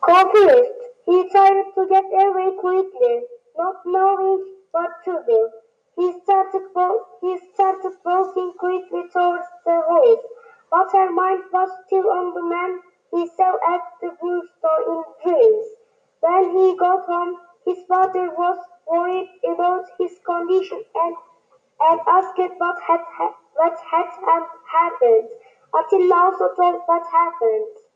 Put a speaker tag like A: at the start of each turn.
A: Confused, he tried to get away quickly, not knowing what to do. He started walking quickly towards the voice, but her mind was still on the man he saw at the bookstore in dreams. When he got home, his father was worried about his condition and asked what had happened. Until now, so told what happened.